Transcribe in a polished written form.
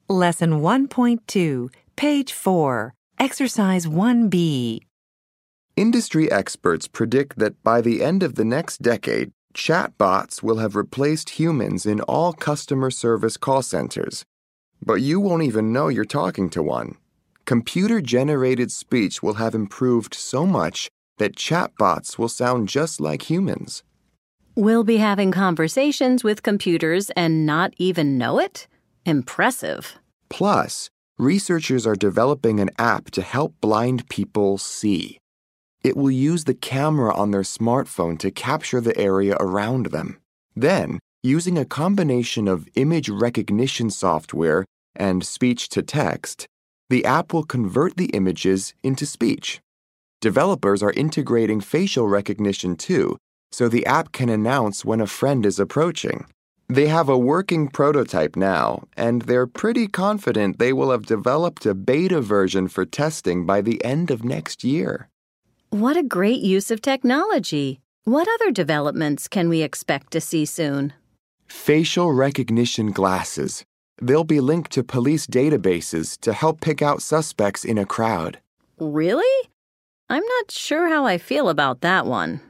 Lesson 1.2, page 4, Exercise 1B. Industry experts predict that by the end of the next decade, chatbots will have replaced humans in all customer service call centers. But you won't even know you're talking to one. Computer-generated speech will have improved so much that chatbots will sound just like humans. We'll be having conversations with computers and not even know it? Impressive. Plus, researchers are developing an app to help blind people see. It will use the camera on their smartphone to capture the area around them. Then, using a combination of image recognition software and speech-to-text, the app will convert the images into speech. Developers are integrating facial recognition too, so the app can announce when a friend is approaching. They have a working prototype now, and they're pretty confident they will have developed a beta version for testing by the end of next year. What a great use of technology. What other developments can we expect to see soon? Facial recognition glasses. They'll be linked to police databases to help pick out suspects in a crowd. Really? I'm not sure how I feel about that one.